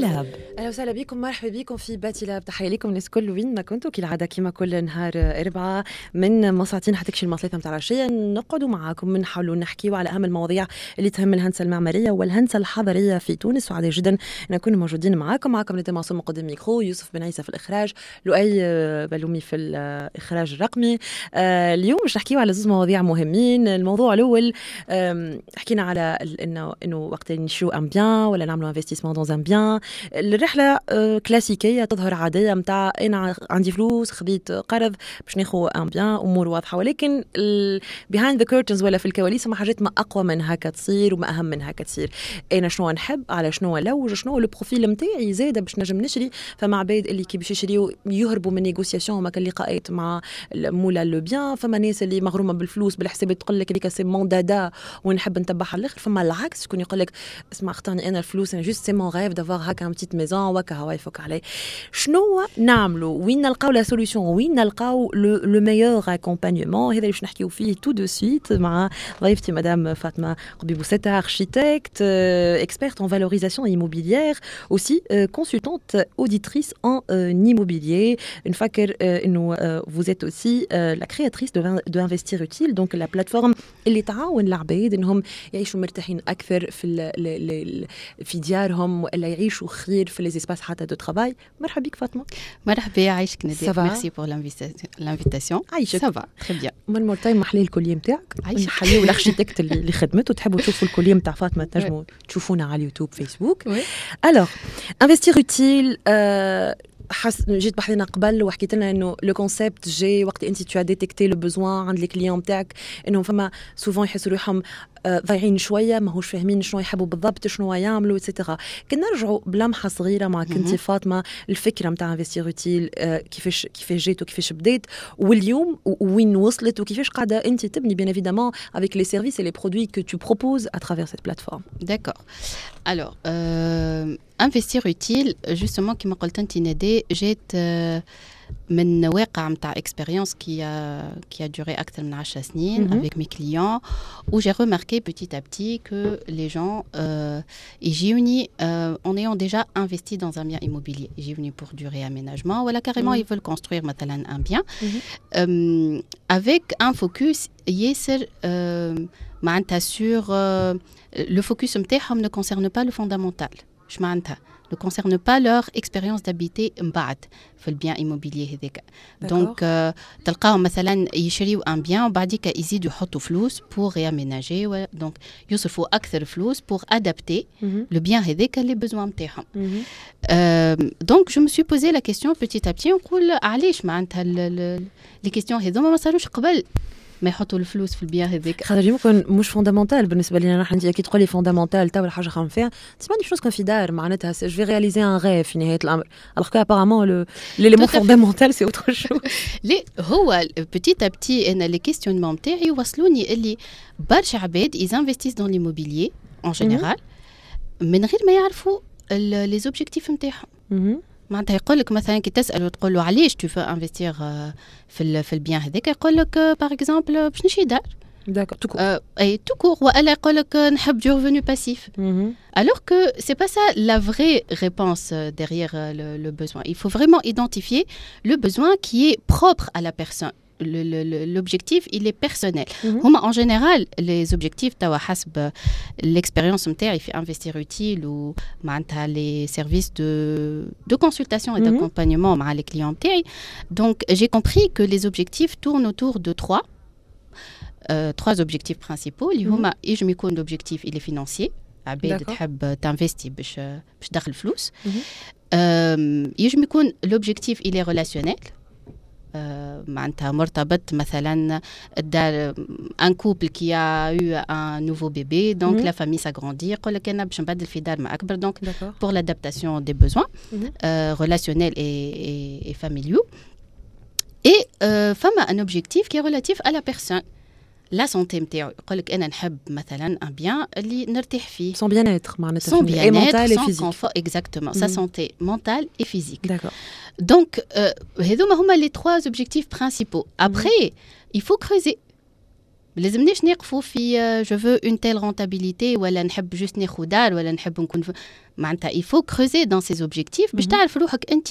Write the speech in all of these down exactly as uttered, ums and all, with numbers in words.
لاب. اهلا وسهلا بكم، مرحبا بكم في باتي لاب. تحيه لكم الناس كل وين ما كنتوا، كالعاده كيما كل نهار اربعاء من مساعتين حتى تكشي المصلية متاع العشيه نقعدوا معاكم نحاولوا نحكيوا على اهم المواضيع اللي تهم الهندسه المعماريه والهندسه الحضريه في تونس. سعداء جدا نكون موجودين معاكم معاكم ندى معصوم قدام الميكرو، يوسف بن عيسى في الاخراج، لؤي بلومي في الاخراج الرقمي. آه اليوم باش نحكيوا على زوج مواضيع مهمين. الموضوع الاول حكينا على انه انه وقت نشرو ان بيان ولا نعملوا انفستيسمون دون ان بيان. الرحله كلاسيكيه تظهر عاديه متاع انا عندي فلوس خذيت قرض باش ناخذ ان بيان، امور واضحه، ولكن behind the curtains ولا في الكواليس ما حاجات ما اقوى من هكا تصير وما اهم من هكا تصير. انا شنو نحب، على شنو لوج، شنو لو بروفيل نتاعي زاده باش نجم نشري. فما عباد اللي كي باش يشريو يهربوا من نيغوسياسيون وما كان لقاءات مع مولا لو بيان. فما ناس اللي مغرومه بالفلوس بالحساب تقول لك هذيك سي ماندادا ونحب نتبعها على الاخر. فما العكس شكون يقول لك اسمع اختارني انا الفلوس، انا جوست سي مون غيف دافوار هكا بتيت ميزون وكا هوا يفك عليه. شنو نعملوا، وين نلقاو لا سوليوشن، وين نلقاو لو ميور اكومبانيمون؟ هذا اللي باش نحكيو فيه تو دو سويت مع ضيفتي مدام فاطمه قبي بوسيتا، architecte, euh, experte en valorisation immobilière, aussi euh, consultante auditrice en euh, immobilier. نفكر euh, انه euh, vous êtes aussi euh, la créatrice de, de Investir Utile, donc la plateforme اللي تعاون العباد انهم يعيشوا مرتاحين اكثر في ال ال في ديارهم ولا يعيشوا خير في les espaces حتى de travail. مرحبا بك فاطمه. مرحبا يعيشك ندى، ميرسي بور l'invitation. عايشك ça va très bien. من مرتين محلي الكوليه نتاعك، نحيو الاركيتكت اللي اللي خدمته. تحبوا تشوفوا الكوليه نتاع فاطمه تنجموا تشوفونا على اليوتيوب فيسبوك. alors Investir Utile euh, حس جيت بحثنا قبل وحكيت لنا انه لو كونسيبت جاي وقت انت تو ديتيكتي لو بوزوان عند الكليون نتاعك، انهم فما سوفون يحسوا روحهم ضايعين شويه، ماهوش فاهمين شنو يحبوا بالضبط، شنو يعملوا ايتترا. كنا نرجعوا بلمحه صغيره مع كنت فاطمه الفكره نتاع انفستير اوتيل كيفاش كيفاش جات وكيفاش بدات واليوم وين وصلت وكيفاش قاعده انت تبني بيان évidemment avec les services et les produits que tu proposes à travers cette plateforme. D'accord. Alors euh, Investir Utile justement كما قلت انت ندى جات من واقع متاع expérience qui a qui a duré أكثر من عشر سنين mm-hmm. avec mes clients où j'ai remarqué petit à petit que les gens euh, يجيوني euh, en ayant déjà investi dans un bien immobilier, يجيوني pour du réaménagement ولا carrément mm-hmm. ils veulent construire مثلا un bien mm-hmm. euh, avec un focus ياسر euh, معناتها sur euh, le focus نتاعهم ne concerne pas le fondamental. اش معناتها ne concerne pas leur expérience d'habiter بعد في البيان immobilier هذاك. دونك euh, تلقاهم مثلا يشريوا ان بيان وبعديك يزيدوا يحطوا فلوس pour réaménager، دونك يصرفوا اكثر فلوس pour adapter mm-hmm. le bien هذاك اللي besoin نتاعهم. mm-hmm. euh, donc je me suis posé la question petit à petit نقول علاش معناتها لي كيستيون هذوما ما صاروش قبل ما يحطوا الفلوس في البيان هذيك. خاطر يمكن مش فوندامنتال بالنسبه لنا نحن. انت كي تقولي فوندامنتال تا ولا حاجه خام فيها تسمعني شنو كان في دار معناتها جو في رياليزي ان غيف في نهايه الامر. alors que apparemment le l'élément fondamental c'est autre chose. لي هو petit à petit انا لي كيستيونمون نتاعي وصلوني اللي برشا عباد ils investissent dans l'immobilier en général من غير ما يعرفوا لي زوبجيكتيف نتاعهم. معناتها يقول لك مثلا كي تسال وتقول له علاش تو فو انفستير في في البيان هذاك، يقول لك باغ اكزومبل باش نشري دار. داكور تو كور اي تو كور ولا يقول لك نحب جو ريفوني باسيف. alors que c'est pas ça la vraie réponse derrière le, le besoin. Il faut vraiment identifier le besoin qui est propre à la personne. Le, le, l'objectif il est personnel. mm-hmm. هما en général les objectifs توا حسب l'expérience نتاعي في Investir Utile ou معناتها les services de de consultation et mm-hmm. d'accompagnement مع les clients نتاعي. donc j'ai compris que les objectifs tournent autour de trois euh, trois objectifs principaux اللي هما mm-hmm. يجم يكون l'objectif il est financier، عباد تحب تنفستي باش باش تدخل فلوس. mm-hmm. euh, يجم يكون l'objectif il est relationnel، معناتها مرتبط مثلا الدار ان كوبل كي ا يو ان نوفو بيبي دونك لا فامي ساغروندي يقول لك انا باش نبدل في دار ما اكبر دونك بور لادابتاسيون دي بوزوان ريلاسيونيل اي اي فاميليو. اي فما ان اوبجيكتيف كي ريلاتيف ا لا بيرسون لا سونتي نتاعو، يقول لك انا نحب مثلا ان بيان اللي نرتاح فيه سون بيان اتر معناتها سون بيان اتر سون كونفور اكزاكتومون سا سونتي مونتال اي فيزيك. داكور دونك هذوما هما لي trois objectifs principaux. après il faut creuser لازمنيش نقفوا في je veux une telle rentabilité ولا نحب juste ناخذ دار ولا نحب نكون معناتها il faut creuser dans ces objectifs باش تعرف روحك انت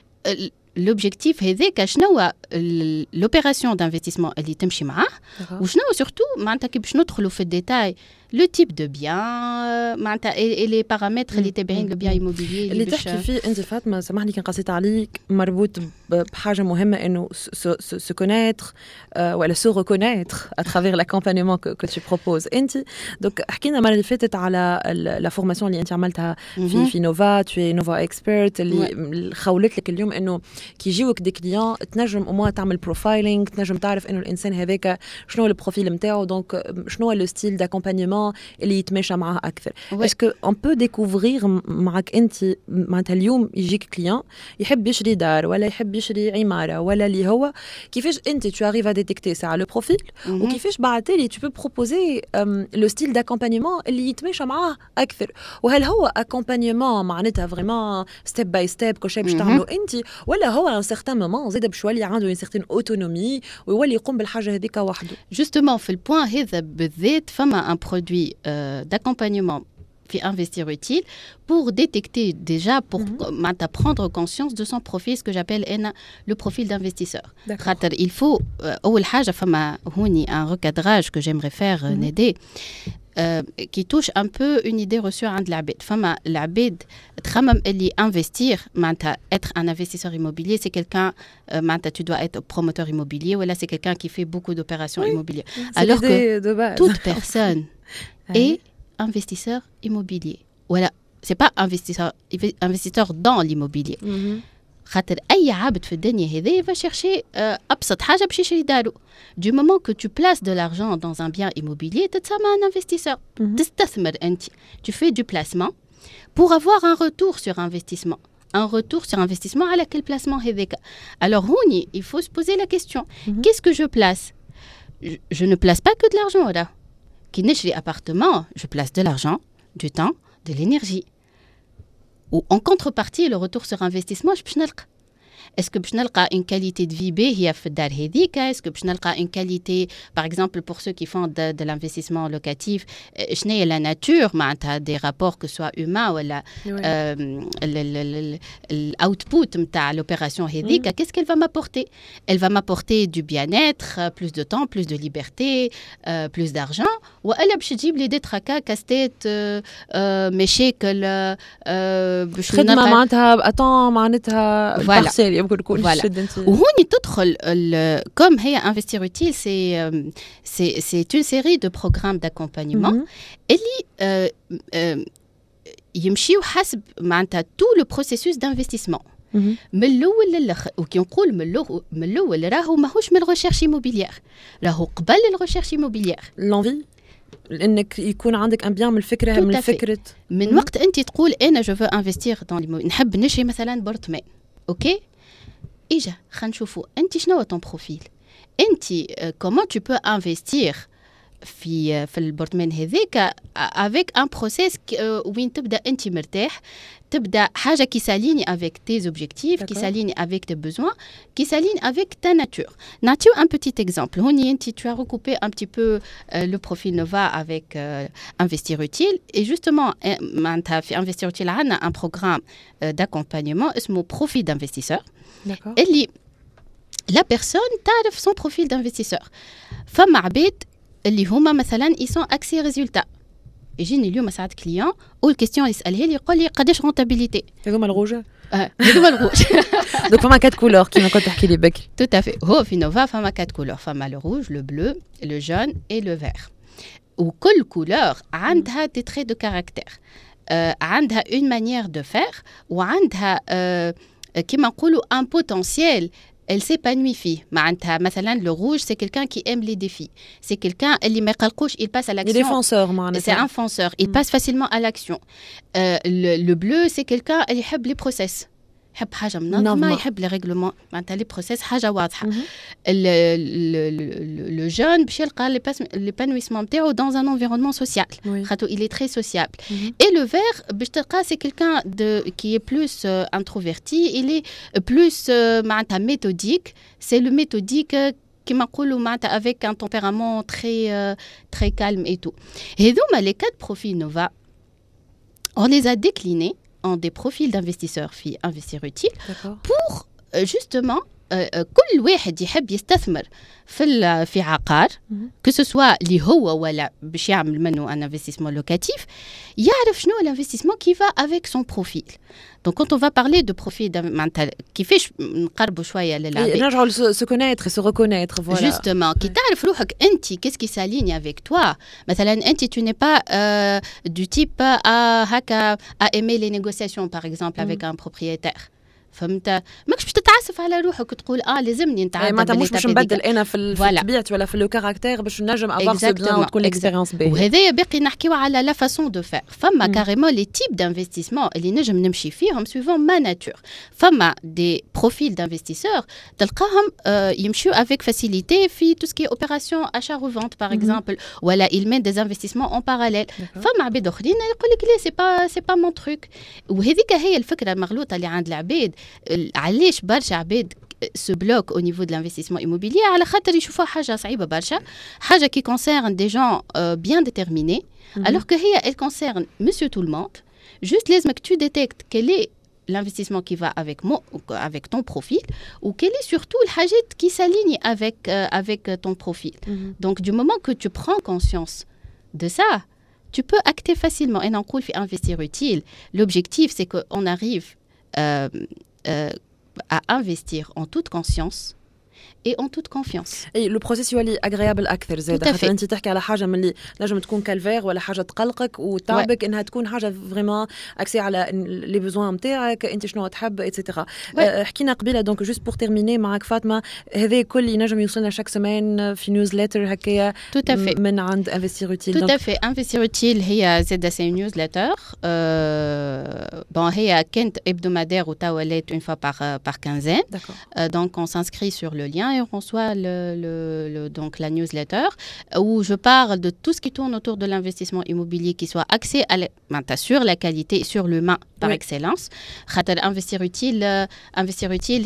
l'objectif هذاك شنو l'opération d'investissement اللي تمشي معاه وشنو surtout معناتها كي باش ندخلوا في الديتاي le type de bien معناتها et les paramètres اللي تابعين le bien immobilier اللي تحكي فيه انت فاطمه سامحني كان قصيت عليك مربوط بحاجه مهمه انه se connaître ولا se reconnaître à travers l'accompagnement que, que tu proposes انت دونك حكينا المره اللي فاتت على لا فورماسيون اللي انت عملتها في في نوفا tu es نوفا expert اللي خولت لك اليوم انه كي يجيوك دي كليون تنجم او موان تعمل بروفايلينغ تنجم تعرف انه الانسان هذاك شنو هو البروفيل نتاعو دونك شنو هو لو ستيل داكومبانيمون اللي يتماشى معاه اكثر اسكو اون بو ديكوفرير معك انت معناتها اليوم يجيك كليون يحب يشري دار ولا يحب يشري عماره ولا اللي هو كيفاش انت tu arrives à détecter ça le profil وكيفاش بعد تالي tu peux proposer le style d'accompagnement اللي يتماشى معاه اكثر وهل هو accompagnement معناتها فريمون ستيب باي ستيب كل شيء باش تعملوا انت ولا هو ان سيغتان مومون زاد بشويه عنده une certaine autonomie ويولي يقوم بالحاجه هذيك وحده justement في البوان هذا بالذات فما un produit euh, d'accompagnement في investir utile pour détecter déjà pour mm-hmm. prendre conscience de son profil ce que j'appelle le profil d'investisseur. خاطر il faut euh, أول حاجة فما هوني un recadrage que j'aimerais faire mm-hmm. Nédé euh, qui touche un peu une idée reçue عند العباد. فما العباد تخمم اللي investir معناتها être un investisseur immobilier c'est quelqu'un euh, معناتها tu dois être promoteur immobilier ou là c'est quelqu'un qui fait beaucoup d'opérations oui, immobilières. Alors que de toute personne est investisseur immobilier. Voilà, c'est pas investisseur investisseur dans l'immobilier. خاطر أي عبد في الدنيا هذه va chercher euh, أبسط حاجة باش يشري دارو. Du moment que tu places de l'argent dans un bien immobilier, تتسمى un investisseur. تستثمر أنت. Tu fais du placement pour avoir un retour sur investissement. Un retour sur investissement à quel placement هذاك. Alors هوني, il faut se poser la question. Mm-hmm. Qu'est-ce que je place? je, je ne place pas que de l'argent là. Qui نشري appartement, je place de l'argent, du temps, de l'énergie. Ou en contrepartie, le retour sur investissement, je peux نلقى. Est-ce que je نلقى une qualité de vie باهية في الدار هذيك? Est-ce que je نلقى une qualité, par exemple, pour ceux qui font de, de l'investissement locatif, شنو هي la nature, معناتها des rapports que soit humains ولا l'output نتاع l'opération هذيك, qu'est-ce qu'elle va m'apporter? Elle va m'apporter du bien-être, plus de temps, plus de liberté, euh, plus d'argent. وإلا باش تجيب لي ديت هكا كاستيت مشاكل باش خدمة معناتها أطون معناتها بارسيل يمكن يكون شد وهوني تدخل comme هي investir utile c'est c'est c'est une série de programmes d'accompagnement اللي يمشيو حسب معناتها tout le processus d'investissement من الاول للاخر وكي نقول من الاول من الاول راهو ماهوش من الريشيرش ايموبيليير راهو قبل الريشيرش ايموبيليير لونفي انك يكون عندك ان بيان من الفكره من الفكره من م- وقت انت تقول انا جو فو انفستير دون ليموبيليير نحب نشري مثلا بارتمان اوكي اجا خلينا نشوفوا انت شنو هو طون بروفيل انت كومون تو بو انفستير في في البارتمان هذاك avec un process وين تبدا انت مرتاح تبدا حاجه qui s'aligne avec tes objectifs qui s'aligne avec tes besoins qui s'aligne avec ta nature. نعطيو un petit exemple هوني انت tu as recoupé un petit peu euh, le profil Nova avec euh, investir utile et justement معناتها في investir utile عندنا un programme euh, d'accompagnement اسمه profil d'investisseur. D'accord. اللي la personne تعرف son profil d'investisseur. فما عباد اللي هما مثلا ils sont axés résultats. يجيني اليوم ساعات كليون اول كيستيون يسالها لي يقول لي قداش رونتابيليتي هذوما الغوجه اه هذوما الغوج دونك فما كات كولور كيما كنت تحكي لي بكري تو تافي هو في نوفا فما كات كولور فما لو روج لو بلو لو جون اي لو فير وكل كولور عندها دي تري دو كاركتير عندها اون مانيير دو فير وعندها كيما نقولوا ان بوتنسيال elle s'épanouit فيه معناتها مثلا le rouge c'est quelqu'un qui aime les défis c'est quelqu'un اللي ما يقلقوش il passe à l'action il est fonceur معناتها c'est un fonceur il mm. passe facilement à l'action euh, le, le bleu c'est quelqu'un اللي يحب les process يحب حاجه منظمه يحب لي ريغلومون معناتها لي بروسيس حاجه واضحه لو جون باش يلقى ليبانويسمون نتاعو dans un environnement social خاطر il est très sociable et le vert باش تلقى c'est quelqu'un de qui est plus euh, introverti il est plus euh, معناتها méthodique c'est le méthodique كما نقولوا معناتها avec un tempérament très euh, très calme et tout. هذوما les quatre profils Nova, on les a déclinés en des profils d'investisseurs في investir utile. D'accord. pour euh, justement كل واحد يحب يستثمر في في عقار que ce soit اللي هو ولا باش يعمل منه un investissement locatif يعرف شنو l'investissement qui va avec son profil. Donc quand on va parler de profil معناتها كيفاش نقربوا شويه للعباد نرجعوا se connaître et se reconnaître voilà. Justement كي تعرف روحك انت qu'est-ce qui s'aligne avec toi. مثلا انت tu n'es pas euh, du type à هكا à aimer les négociations par exemple avec un propriétaire. فهمت ماكش باش تتعسف على روحك وتقول اه لازمني نتعدى معناتها مش باش نبدل انا في طبيعتي ولا في لو كاركتير باش نجم افار سو بيان وتكون اكسبيريونس باهيه. وهذايا باقي نحكيو على لا فاسون دو فير. فما كاريمون لي تيب دانفستيسمون اللي نجم نمشي فيهم سويفون ما ناتور. فما دي بروفيل دانفستيسور تلقاهم يمشيو افيك فاسيليتي في تو سكي اوبيراسيون اشا ريفونت باغ اكزومبل ولا il mène des investissements en parallèle. فما عباد اخرين يقول لك لا سي با سي با مون تروك. وهذيك هي الفكره المغلوطه اللي عند العباد. علاش برشا عباد se bloquent au niveau de l'investissement immobilier على خاطر يشوفوها حاجة صعيبة برشا حاجة qui concerne des gens euh, bien déterminés mm-hmm. alors que هي elle concerne monsieur tout le monde. Juste لازمك tu détectes quel est l'investissement qui va avec moi, avec ton profil ou quel est surtout الحاجات qui s'aligne avec euh, avec ton profil. Mm-hmm. Donc du moment que tu prends conscience de ça tu peux acter facilement. Et on coule fait investir utile. L'objectif c'est que on arrive euh, euh, à investir en toute conscience et en toute confiance. اي لو بروسيس يولي اغريابل اكثر زاد خاطر انت تحكي على حاجه من اللي نجم تكون كالفير ولا حاجه تقلقك وتعبك انها تكون حاجه فريمون اكسي على لي بيزوان نتاعك انت شنو تحب ايتترا. حكينا قبيله دونك جوست بور تيرميني معك فاطمه هذا كل ينجم يوصلنا شاك سيمين في نيوزليتر هكايا من عند انفستير اوتيل. تو افي انفستير اوتيل هي زاد سي نيوزليتر بون هي كانت hebdomadaire وتا ولات اون فوا باغ باغ quinzaine. دونك on s'inscrit sur le lien et on reçoit le, le, le, donc la newsletter où je parle de tout ce qui tourne autour de l'investissement immobilier qui soit axé à la, sur la qualité et sur l'humain par oui. excellence. Investir utile, euh, investir utile,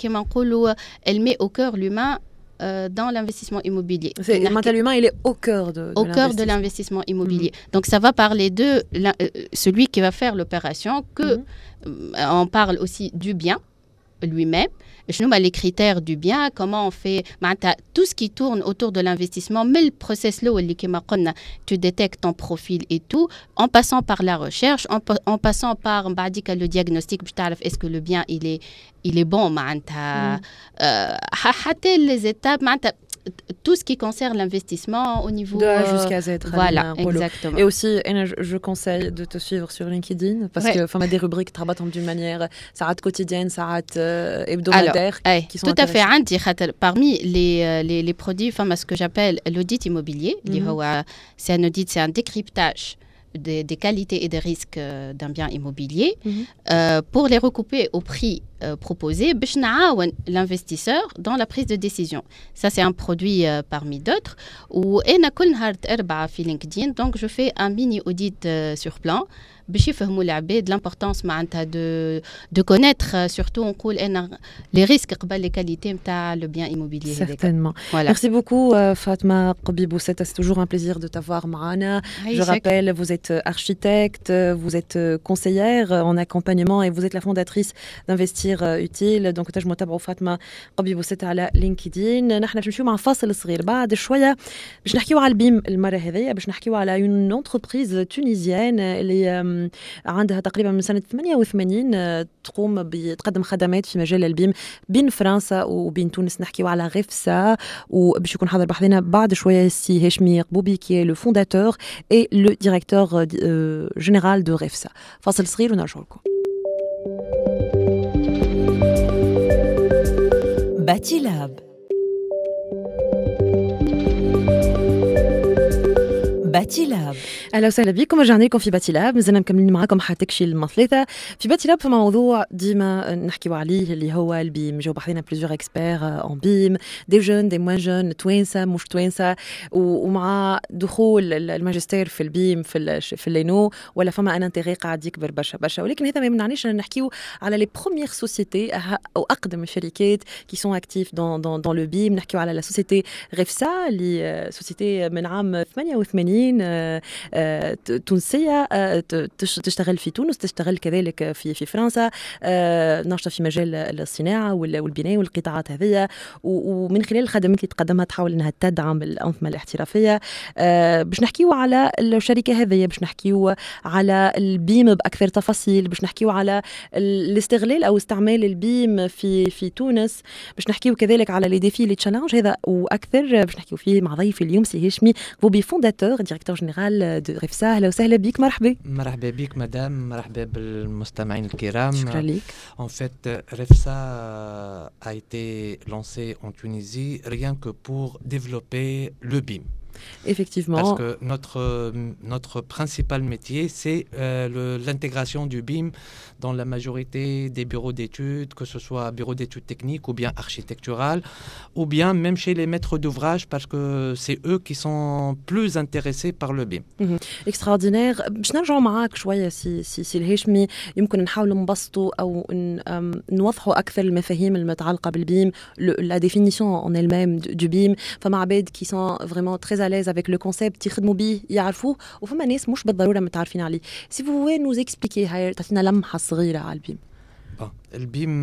elle met au cœur l'humain euh, dans l'investissement immobilier. C'est, l'humain, il est au cœur de, de au cœur de l'investissement immobilier. Mm-hmm. Donc ça va parler de la, euh, celui qui va faire l'opération, que mm-hmm. euh, on parle aussi du bien lui-même. Les critères du bien, comment on fait tout ce qui tourne autour de l'investissement, mais le process là où tu détectes ton profil et tout, en passant par la recherche, en, en passant par le diagnostic, est-ce que le bien il est, il est bon, euh, les étapes, tout ce qui concerne l'investissement au niveau de A jusqu'à Z. Voilà, exactement. Et aussi, je conseille de te suivre sur LinkedIn parce ouais. que enfin, des rubriques travaillent d'une manière, ça rate quotidienne, ça rate euh, hebdomadaire, Alors, qui sont tout à fait. Parmi les, les, les produits, enfin, ce que j'appelle l'audit immobilier, mm-hmm. c'est un audit, c'est un décryptage des, des qualités et des risques d'un bien immobilier mm-hmm. euh, pour les recouper au prix euh, proposé, باش نعاون l'investisseur dans la prise de décision. Ça, c'est un produit euh, parmi d'autres. Ou أنا كل نهار أربعة في LinkedIn, donc je fais un mini audit euh, sur plan. باش يفهموا العباد l'importance معناتها de de connaître surtout on coule les risques قبل les qualités نتاع le bien immobilier. Certainement. Voilà. Merci beaucoup euh, Fatma Qbibousseta, c'est toujours un plaisir de t'avoir معنا. Je rappelle, vous êtes architecte, vous êtes conseillère en accompagnement et vous êtes la fondatrice d'Investir Utile. Donc تنجموا تتابعوا فاطمة قبيبوسeta على لينكدين. نحن باش نمشيو مع فاصل صغير بعد شوية باش نحكيو على البيم المرة هذيا باش نحكيو على une entreprise tunisienne اللي عندها تقريبا من سنة ثمانية وثمانين تقوم بتقدم خدمات في مجال البيم بين فرنسا وبين تونس. نحكيو على غفسة وباش يكون حاضر بحثنا بعد شوية السي هاشمي قبوبي كي لو فونداتور اي لو ديريكتور جينيرال دو غفسة. فاصل صغير ونرجع لكم. باتي لاب باتيلاب. اهلا وسهلا بكم، رجعنا لكم في باتيلاب، مازلنا مكملين معاكم حتكشي المثلثه. في باتيلاب فما موضوع ديما نحكيو عليه اللي هو البيم. جو بحثنا بليزيور اكسبير اون بيم، دي جون دي موان جون، توانسه مش توانسه، ومع دخول الماجستير في البيم في في اللينو ولا فما ان انتيغي قاعد يكبر برشا برشا. ولكن هذا ما يمنعنيش نحكيو على لي بروميير سوسيتي او اقدم الشركات كي سون اكتيف دون دون دون لو بيم. نحكيو على لا سوسيتي غيفسا اللي سوسيتي من عام ثمانية وثمانين تونسية، تشتغل في تونس، تشتغل كذلك في في فرنسا، ناشطة في مجال الصناعة والبناء والقطاعات هذه، ومن خلال الخدمات اللي تقدمها تحاول انها تدعم الأنظمة الاحترافية. باش نحكيو على الشركة هذه، باش نحكيو على البيم بأكثر تفاصيل، باش نحكيو على الاستغلال او استعمال البيم في في تونس، باش نحكيو كذلك على لي ديفي لي تشالنج هذا واكثر. باش نحكيو فيه مع ضيفي اليوم سي هشمي غوبي، فونداتور ديريكتور جينيرال دو ريفسا. اهلا وسهلا بك. مرحبا. مرحبا بك مدام، مرحبا بالمستمعين الكرام. شكرا لك. En fait, REFSA a été lancé en Tunisie rien que pour développer le B I M. Effectivement. Parce que notre, notre principal métier, c'est euh, le, l'intégration du B I M dans la majorité des bureaux d'études, que ce soit bureaux d'études techniques ou bien architecturales, ou bien même chez les maîtres d'ouvrage, parce que c'est eux qui sont plus intéressés par le B I M. Extraordinaire. باش نرجعوا معاك شوية سي سي سي الهاشمي، يمكن نحاولوا نبسطوا أو نوضحوا أكثر المفاهيم المتعلقة بالبيم، la définition en elle-même du B I M. فما عباد qui sont vraiment très à l'aise avec le concept يخدموا بيه يعرفوه، وفما ناس مش بالضرورة متعرفين عليه. Si vous pouvez nous expliquer هاي، تعطينا لمحة صغيرة على البيم. Bon, le B I M,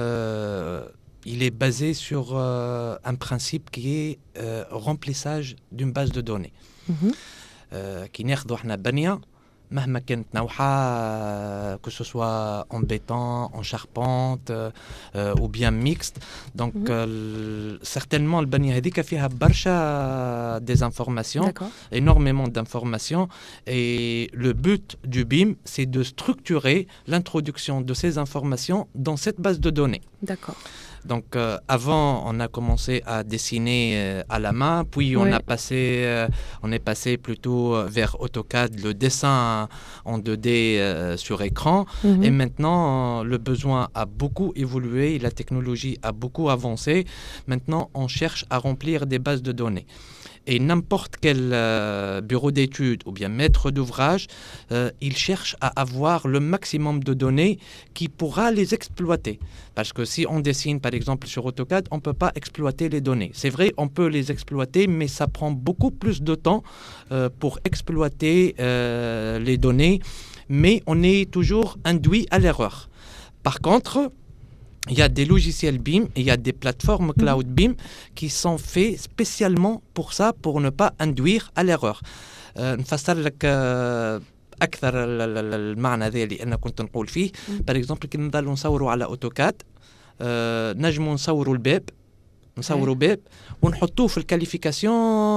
euh, il est basé sur euh, un principe qui est euh, remplissage d'une base de données. Mm-hmm. euh, كي ناخذوا احنا بنية مهما كانت نوعها، que ce soit en béton, en charpente euh, ou bien mixte. Donc mm-hmm. euh, certainement البنية هذيك فيها برشا des informations, D'accord. énormément d'informations, et le but du B I M, c'est de structurer l'introduction de ces informations dans cette base de données. D'accord. Donc euh, avant, on a commencé à dessiner euh, à la main, puis on oui. a passé, euh, on est passé plutôt vers AutoCAD, le dessin en deux D euh, sur écran. Mm-hmm. Et maintenant, euh, le besoin a beaucoup évolué, la technologie a beaucoup avancé. Maintenant, on cherche à remplir des bases de données. Et n'importe quel euh, bureau d'études ou bien maître d'ouvrage, euh, il cherche à avoir le maximum de données qui pourra les exploiter. Parce que si on dessine par exemple sur AutoCAD, on ne peut pas exploiter les données. C'est vrai, on peut les exploiter, mais ça prend beaucoup plus de temps euh, pour exploiter euh, les données. Mais on est toujours induit à l'erreur. Par contre, il y a des logiciels B I M et il y a des plateformes cloud B I M qui sont faits spécialement pour ça, pour ne pas induire à l'erreur. نفسر لك أكثر المعنى ذا اللي أنا كنت نقول فيه. par exemple كي نضلوا نصوروا على أوتوكاد، نجموا نصوروا الباب، نصوروا باب ونحطوه في الكاليفيكاسيون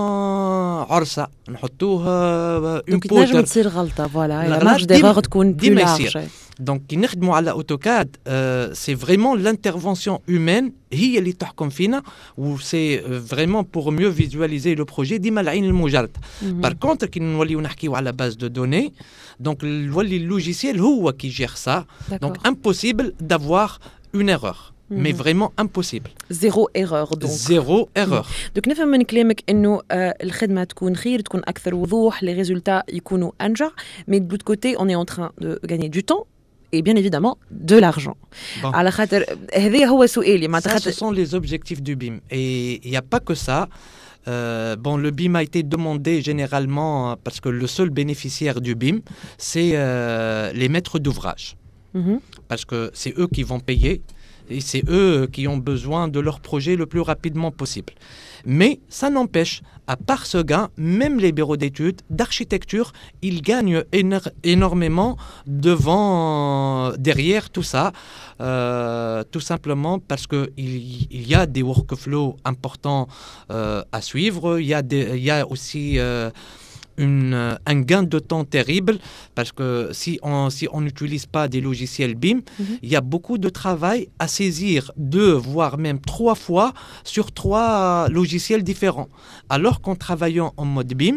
عرسة، نحطوه اون بوتر. نجم تصير غلطة، فوالا لا مارج ديغور تكون بلو لارج. دونك كي نخدموا على اوتوكاد سي فريمون لانترفونسيون هيومين هي اللي تحكم فينا، و سي فريمون بور ميو فيزواليزي لو بروجي ديما العين المجرد. بار كونتر كي نوليو نحكيو على باز دو دوني، دونك نولي اللوجيسيال هو كي جير سا، دونك امبوسيبل دافوار اون ايرور. mais vraiment impossible. Zéro erreur donc. Zéro erreur. Donc نفهم من كلامك إنه الخدمة تكون خير، تكون أكثر وضوح، les résultats يكونوا أنجح. Mais de l'autre côté, on est en train de gagner du temps et bien évidemment de l'argent. Bon. على خاطر هذا هو سؤالي. Ça, ce sont les objectifs du B I M. Et il n'y a pas que ça. Euh, bon, le B I M a été demandé généralement parce que le seul bénéficiaire du B I M, c'est euh, les maîtres d'ouvrage. Mm-hmm. Parce que c'est eux qui vont payer. Et c'est eux qui ont besoin de leur projet le plus rapidement possible. Mais ça n'empêche, à part ce gain, même les bureaux d'études, d'architecture, ils gagnent éno- énormément devant, derrière tout ça, euh, tout simplement parce qu'il il y a des workflows importants euh, à suivre. Il y a, des, il y a aussi... Euh, Une, un gain de temps terrible, parce que si on si on n'utilise pas des logiciels B I M, mm-hmm. il y a beaucoup de travail à saisir deux, voire même trois fois sur trois logiciels différents. Alors qu'en travaillant en mode B I M,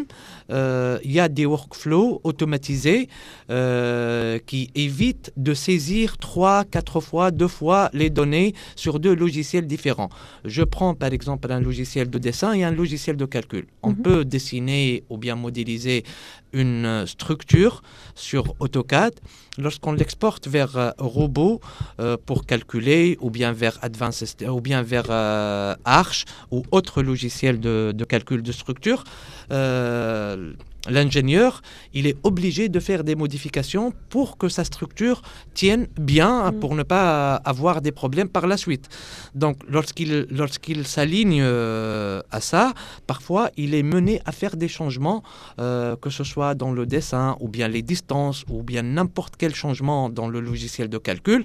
euh, il y a des workflows automatisés euh, qui évitent de saisir trois, quatre fois, deux fois les données sur deux logiciels différents. Je prends par exemple un logiciel de dessin et un logiciel de calcul. On mm-hmm. peut dessiner ou bien modéliser une structure sur AutoCAD. Lorsqu'on l'exporte vers euh, Robot euh, pour calculer, ou bien vers Advanced, ou bien vers euh, Arch ou autre logiciel de, de calcul de structure, euh, l'ingénieur, il est obligé de faire des modifications pour que sa structure tienne bien, mmh. pour ne pas avoir des problèmes par la suite. Donc, lorsqu'il, lorsqu'il s'aligne euh, à ça, parfois, il est mené à faire des changements, euh, que ce soit dans le dessin, ou bien les distances, ou bien n'importe quel changement dans le logiciel de calcul.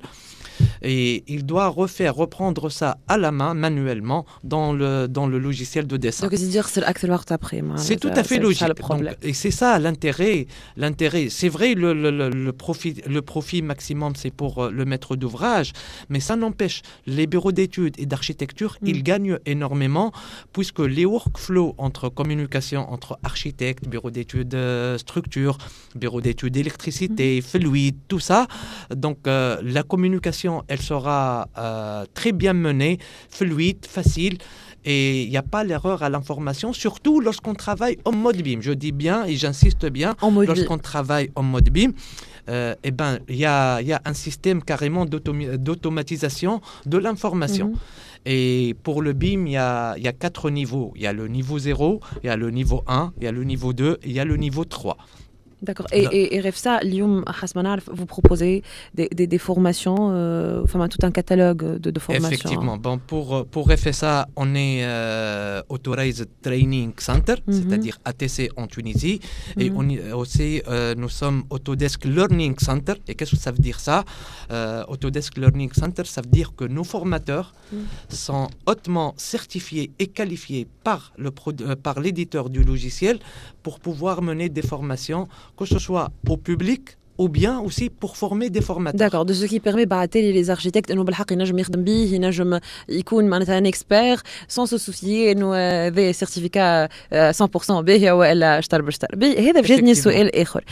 Et il doit refaire, reprendre ça à la main, manuellement, dans le, dans le logiciel de dessin. Donc, c'est-à-dire c'est l'accélère après. C'est tout à fait logique. Donc, et c'est ça l'intérêt. l'intérêt. C'est vrai, le, le, le, profit, le profit maximum, c'est pour le maître d'ouvrage, mais ça n'empêche, les bureaux d'études et d'architecture, mm. ils gagnent énormément, puisque les workflows entre communication, entre architectes, bureaux d'études euh, structure, bureaux d'études électricité, mm. fluide, tout ça, donc euh, la communication, elle sera euh, très bien menée, fluide, facile, et il n'y a pas l'erreur à l'information, surtout lorsqu'on travaille en mode B I M. Je dis bien et j'insiste bien, lorsqu'on travaille en mode B I M, euh, eh ben, il y a, y a un système carrément d'autom- d'automatisation de l'information. Mm-hmm. Et pour le B I M, il y a, y a quatre niveaux. Il y a le niveau zéro, il y a le niveau un, il y a le niveau deux, et il y a le niveau trois. D'accord. Et, et, et Refsa, Lyoum Hasmanar, vous proposez des, des, des formations, euh, enfin tout un catalogue de, de formations. Effectivement. Bon, pour, pour F S A, on est euh, Authorized Training Center, mm-hmm. c'est-à-dire A T C en Tunisie. Mm-hmm. Et on est aussi, euh, nous sommes Autodesk Learning Center. Et qu'est-ce que ça veut dire ça euh, Autodesk Learning Center, ça veut dire que nos formateurs mm. sont hautement certifiés et qualifiés par, le pro- euh, par l'éditeur du logiciel pour pouvoir mener des formations, que ce soit au public ou bien aussi pour former des formateurs. D'accord, de ce qui permet بعتلي les architectes انه بالحق ينجم يخدم به ينجم يكون معناتها un expert sans se soucier انه هذا سيرتيفيكا cent pour cent باهي ولا شطر بشطر. هذا بجدني سؤال اخر.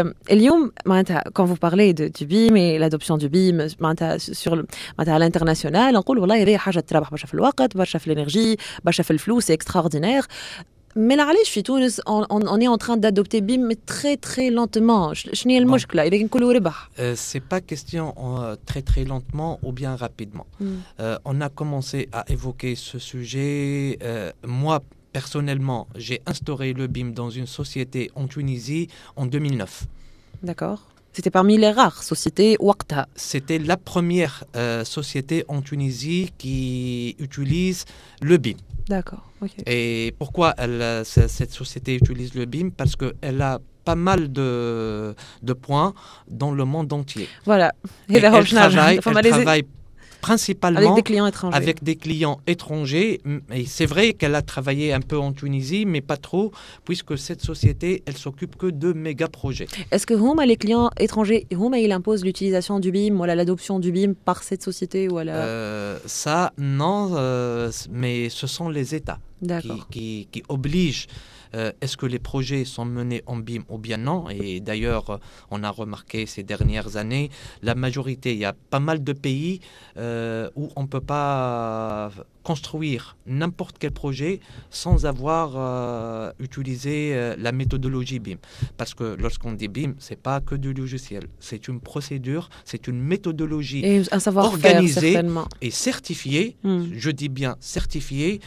اليوم معناتها quand vous parlez de du B I M et l'adoption du B I M معناتها sur معناتها à l'international نقول والله هذه حاجه تربح برشا في الوقت برشا في الانرجي برشا في الفلوس c'est extraordinaire. Mais la réalité, chez Tunis, on, on, on est en train d'adopter B I M, mais très très lentement. شنو هي المشكلة؟ إذا نقولوا ربح. C'est pas question euh, très très lentement ou bien rapidement. Mm. Euh, on a commencé à évoquer ce sujet. Euh, moi, personnellement, j'ai instauré le B I M dans une société en Tunisie en deux mille neuf. D'accord. C'était parmi les rares sociétés Waqta. C'était la première euh, société en Tunisie qui utilise le B I M. D'accord. Okay. Et pourquoi elle, cette société utilise le B I M? Parce qu'elle a pas mal de, de points dans le monde entier. Voilà. Et elle travaille, elle travaille principalement avec des clients étrangers. Avec des clients étrangers. Et c'est vrai qu'elle a travaillé un peu en Tunisie, mais pas trop, puisque cette société, elle s'occupe que de méga projets. Est-ce que Houma, les clients étrangers, Houma, il impose l'utilisation du B I M ou l'adoption du B I M par cette société ou la... euh, Ça, non, euh, mais ce sont les États qui, qui, qui obligent. Euh, est-ce que les projets sont menés en B I M ou bien non? Et d'ailleurs, on a remarqué ces dernières années, la majorité, il y a pas mal de pays euh, où on ne peut pas construire n'importe quel projet sans avoir euh, utilisé euh, la méthodologie B I M. Parce que lorsqu'on dit B I M, ce n'est pas que du logiciel. C'est une procédure, c'est une méthodologie et un organisée et certifiée, mm. je dis bien certifiée,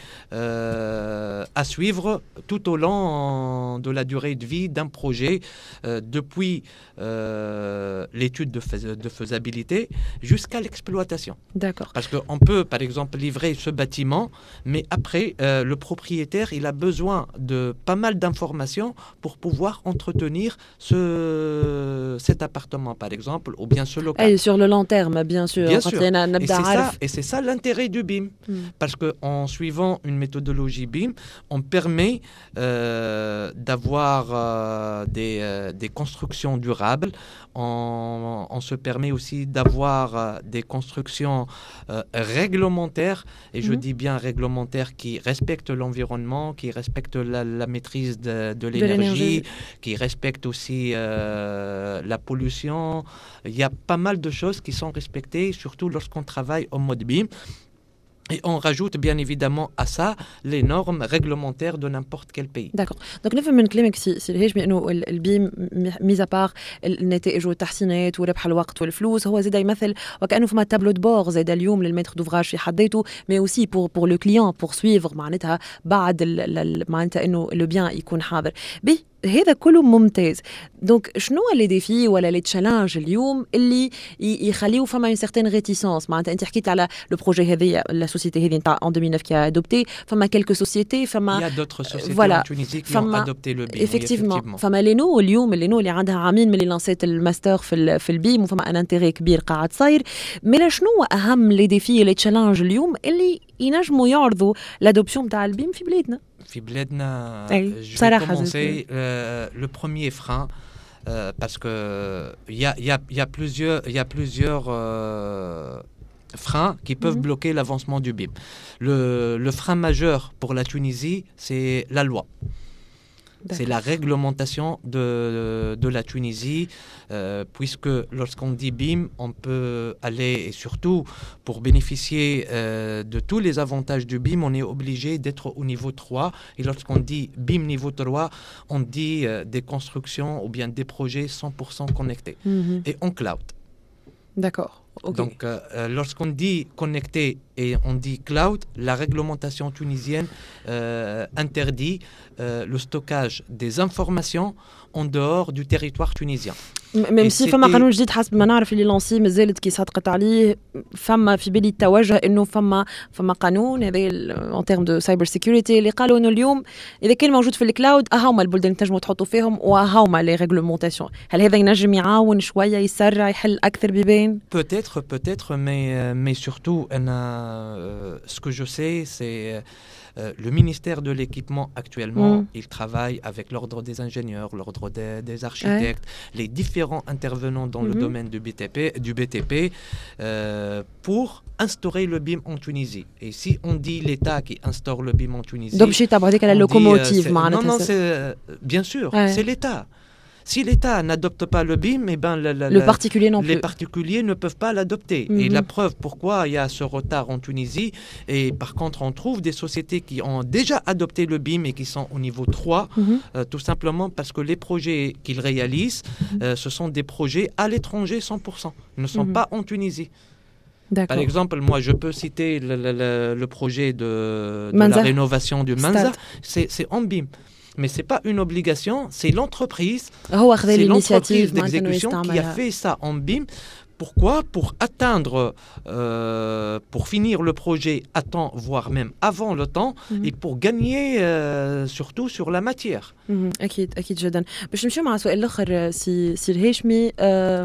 euh, à suivre tout au long de la durée de vie d'un projet, euh, depuis euh, l'étude de, fais- de faisabilité jusqu'à l'exploitation. D'accord. Parce qu'on peut, par exemple, livrer ce bâtiment, mais après, euh, le propriétaire, il a besoin de pas mal d'informations pour pouvoir entretenir ce, cet appartement, par exemple, ou bien ce local. Et sur le long terme, bien sûr. Bien sûr. Et c'est, ça, et c'est ça l'intérêt du B I M. Mm. Parce qu'en suivant une méthodologie B I M, on permet euh, euh, d'avoir euh, des, euh, des constructions durables. On, on se permet aussi d'avoir euh, des constructions euh, réglementaires, et mmh. je dis bien réglementaires, qui respectent l'environnement, qui respectent la, la maîtrise de, de, l'énergie, de l'énergie, qui respectent aussi euh, la pollution. Il y a pas mal de choses qui sont respectées, surtout lorsqu'on travaille au mode B I M. Et on rajoute bien évidemment à ça les normes réglementaires de n'importe quel pays. D'accord. Donc نفهم من كلامك سي سي الهاشمي انه البيم ميزا بار النتائج والتحسينات وربح الوقت والفلوس هو زاد يمثل وكانه فما تابلو دبور زاد اليوم للميتر دوفراج في حد ذاته مي اوسي بور بور لو كليون بور سويفر معناتها بعد معناتها انه لو بيان يكون حاضر. بي هذا كله ممتاز. دونك شنو لي ديفي ولا لي تشالنج اليوم اللي يخليو فما اون سيغتين ريتيسونس معناتها انت حكيت على لو بروجي هذه لا سوسيتي هذه نتاع en deux mille neuf qui a adopté فما quelques sociétés فما il y a d'autres sociétés voilà. en Tunisie qui ont adopté le B I M. effectivement فما لينو اليوم اللينو اللي عندها عامين من اللي لانسيت الماستر في في البيم وفما ان انتيري كبير قاعد صاير. مي شنو اهم لي ديفي لي تشالنج اليوم اللي ينجموا يعرضوا لادوبسيون تاع البيم في بلادنا؟ في بلادنا je vais commencer euh, le premier frein euh, parce que il y a il y a il y a plusieurs il y a plusieurs euh, freins qui peuvent mm-hmm. bloquer l'avancement du B I M. Le le frein majeur pour la Tunisie, c'est la loi. D'accord. C'est la réglementation de, de la Tunisie, euh, puisque lorsqu'on dit B I M, on peut aller, et surtout pour bénéficier euh, de tous les avantages du B I M, on est obligé d'être au niveau trois. Et lorsqu'on dit B I M niveau trois, on dit euh, des constructions ou bien des projets cent pour cent connectés mm-hmm. et en cloud. D'accord. Okay. Donc, euh, lorsqu'on dit connecté et on dit cloud, la réglementation tunisienne euh, interdit euh, le stockage des informations en dehors du territoire tunisien. ميم سي فما قانون جديد حسب ما نعرف اللي لانسي مازالت كي صدقت عليه فما في بالي التوجه انه فما فما قانون هذا ان تيرم دو سايبر سيكوريتي اللي قالوا انه اليوم اذا كان موجود في الكلاود اهاوما البلدان تنجموا تحطوا فيهم واهاوما لي ريغلومونطاسيون. هل هذا ينجم يعاون شويه يسرع يحل اكثر بيبان؟ peut-être peut-être mais mais surtout euh, ce que je sais c'est Euh, le ministère de l'équipement actuellement, mmh. il travaille avec l'ordre des ingénieurs, l'ordre des, des architectes, ouais. les différents intervenants dans mmh. le domaine du B T P, du B T P euh, pour instaurer le B I M en Tunisie. Et si on dit l'État qui instaure le B I M en Tunisie, donc je t'ai dit la locomotive. Dit, euh, non, non, c'est, euh, bien sûr, ouais. c'est l'État. Si l'État n'adopte pas le B I M, eh ben, la, la, le particulier non les plus. particuliers ne peuvent pas l'adopter. Mm-hmm. Et la preuve pourquoi il y a ce retard en Tunisie, et par contre on trouve des sociétés qui ont déjà adopté le B I M et qui sont au niveau trois, mm-hmm. euh, tout simplement parce que les projets qu'ils réalisent, mm-hmm. euh, ce sont des projets à l'étranger cent pour cent, ne sont mm-hmm. pas en Tunisie. D'accord. Par exemple, moi je peux citer le, le, le, le projet de, de la rénovation du Manza, c'est, c'est en B I M. Mais ce n'est pas une obligation, c'est l'entreprise, c'est l'entreprise d'exécution qui a fait ça en B I M. Pourquoi ? Pour atteindre, euh, pour finir le projet à temps, voire même avant le temps, mm-hmm. et pour gagner euh, surtout sur la matière. Mm-hmm. أكيد أكيد جدا. باش نمشيو مع سؤال الآخر سي سي الهاشمي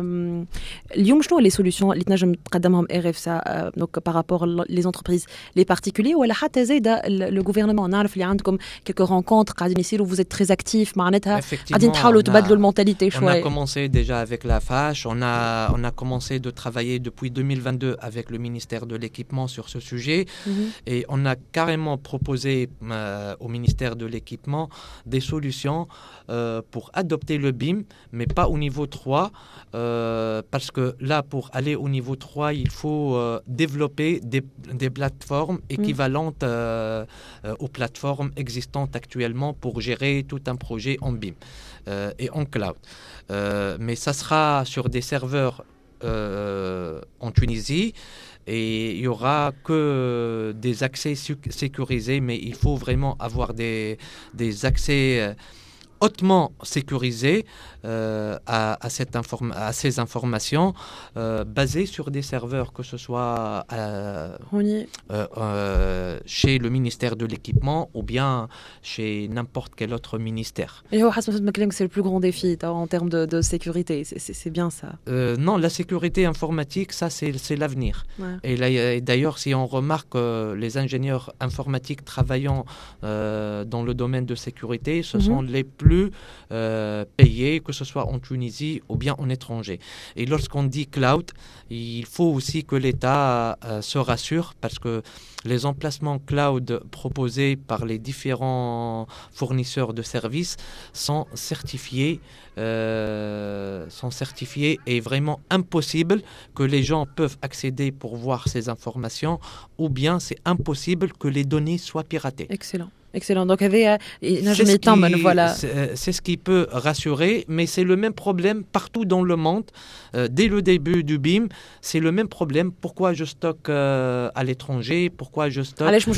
اليوم شنو لي سوليوشن اللي تنجم تقدمهم ار اف سا دونك بارابور لي زونتربريز لي بارتيكولي ولا حتى زاده لو غوفرنمون نعرف اللي عندكم كيلكو رونكونتر قاعدين يصيروا vous êtes très actifs معناتها قاعدين تحاولوا تبدلوا المونتاليتي شوي. On a commencé déjà avec la F H, on a on a commencé de travailler depuis deux mille vingt-deux avec le ministère de l'équipement sur ce sujet mm-hmm. et on a carrément proposé euh, au ministère de l'équipement des solutions euh, pour adopter le B I M mais pas au niveau trois euh, parce que là pour aller au niveau trois il faut euh, développer des, des plateformes équivalentes euh, euh, aux plateformes existantes actuellement pour gérer tout un projet en B I M euh, et en cloud euh, mais ça sera sur des serveurs Euh, en Tunisie et il n'y aura que des accès sécurisés mais il faut vraiment avoir des, des accès hautement sécurisé euh, à, à, cette inform- à ces informations euh, basées sur des serveurs, que ce soit euh, euh, euh, chez le ministère de l'équipement ou bien chez n'importe quel autre ministère. Et c'est le plus grand défi en termes de, de sécurité, c'est, c'est, c'est bien ça. Euh, non, la sécurité informatique, ça c'est, c'est l'avenir. Ouais. Et, là, et d'ailleurs, si on remarque euh, les ingénieurs informatiques travaillant euh, dans le domaine de sécurité, ce mm-hmm. sont les plus euh, payés, que ce soit en Tunisie ou bien en étranger. Et lorsqu'on dit cloud, il faut aussi que l'État euh, se rassure, parce que les emplacements cloud proposés par les différents fournisseurs de services sont certifiés, euh, sont certifiés et vraiment impossible que les gens peuvent accéder pour voir ces informations, ou bien c'est impossible que les données soient piratées. Excellent. Excellent. Donc, il y avait, c'est, ce qui, voilà. c'est, c'est ce qui peut rassurer, mais c'est le même problème partout dans le monde. Euh, dès le début du B I M, c'est le même problème. Pourquoi je stocke euh, à l'étranger? Pourquoi je stocke alors,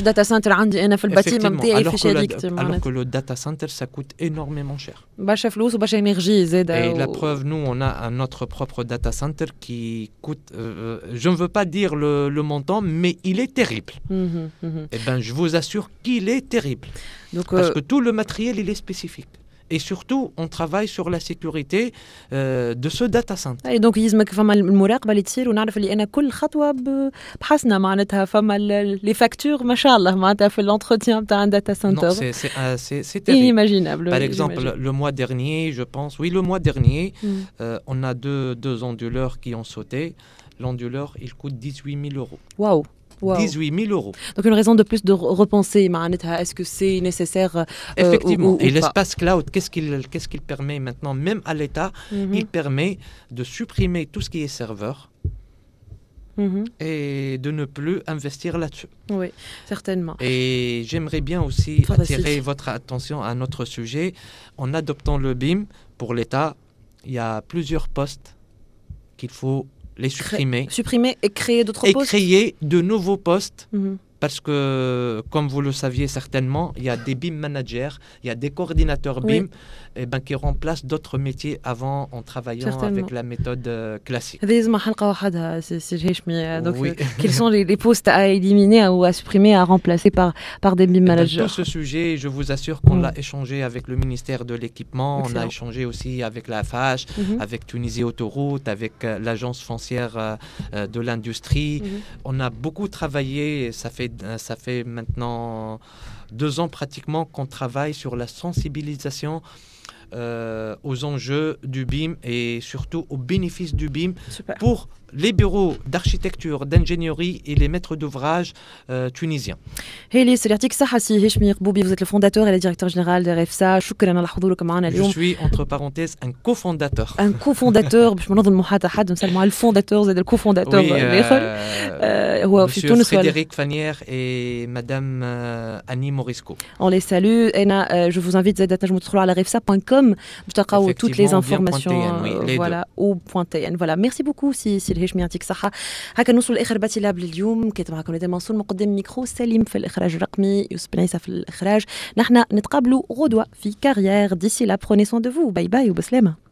que la, alors que le data center, ça coûte énormément cher. Et la preuve, nous, on a un notre propre data center qui coûte, euh, je ne veux pas dire le, le montant, mais il est terrible. Mm-hmm, mm-hmm. Et ben, je vous assure qu'il est terrible. Donc, parce euh... que tout le matériel, il est spécifique. Et surtout, on travaille sur la sécurité euh, de ce data center. Et donc, يلزمك فما المراقبة اللي تصير ونعرف اللي أنا كل خطوة بحسنا معناتها فما les factures ما شاء الله معناتها في l'entretien تاع un data center. Non, c'est c'est euh, c'est, c'est terrible. Inimaginable. Par exemple, j'imagine. Le mois dernier, je pense, oui, le mois dernier, mm. euh, on a deux deux onduleurs qui ont sauté. L'onduleur, il coûte dix-huit mille euros. Waouh. Wow. dix-huit mille euros. Donc une raison de plus de repenser, est-ce que c'est nécessaire euh, Effectivement. ou, ou, et ou l'espace pas. Cloud, qu'est-ce qu'il, qu'est-ce qu'il permet maintenant, même à l'État, mm-hmm. il permet de supprimer tout ce qui est serveur mm-hmm. et de ne plus investir là-dessus. Oui, certainement. Et j'aimerais bien aussi Fantastique. attirer votre attention à notre sujet. En adoptant le B I M pour l'État, il y a plusieurs postes qu'il faut les supprimer. Cré- supprimer et créer d'autres et postes. Et créer de nouveaux postes. Mm-hmm. Parce que, comme vous le saviez certainement, il y a des B I M managers, il y a des coordinateurs B I M oui. eh ben, qui remplacent d'autres métiers avant en travaillant avec la méthode euh, classique. Donc, oui. euh, quels sont les, les postes à éliminer ou à supprimer, à remplacer par, par des B I M managers? Eh ben, tout ce sujet, je vous assure qu'on mm. l'a échangé avec le ministère de l'équipement, Excellent. on a échangé aussi avec la F H, mm-hmm. avec Tunisie Autoroute, avec euh, l'agence foncière euh, de l'industrie. Mm-hmm. On a beaucoup travaillé, ça fait Ça fait maintenant deux ans pratiquement qu'on travaille sur la sensibilisation euh, aux enjeux du B I M et surtout aux bénéfices du B I M Super. Pour les bureaux d'architecture, d'ingénierie et les maîtres d'ouvrage euh, tunisiens. هيلي سريعتك صحة سي هشمي قبوبي, vous êtes le fondateur et le directeur général de R F S A. شكرا على حضوركم معنا اليوم. Je suis entre parenthèses un cofondateur. Un cofondateur باش ما نظلموا حتى حد, نسلموا على الفونداتور زاد الكوفونداتور الاخر. هو في تونس. Monsieur Frédéric Fanière et madame euh, Annie Morisco. On les salue. أنا je vous invite زاد تنجموا تدخلوا على r f s a point com باش تلقاو toutes les informations. Voilà, au point T N. Voilà, merci beaucoup si si الهشمي يعطيك صحة. هكا نوصل لآخر باتي لاب لليوم. كنت معكم ندى منصور مقدم ميكرو, سليم في الإخراج الرقمي, يوسف بن عيسى في الإخراج. نحن نتقابلوا غدوة في كارير. D'ici là, prenez soin de vous. Bye bye وبسلامة.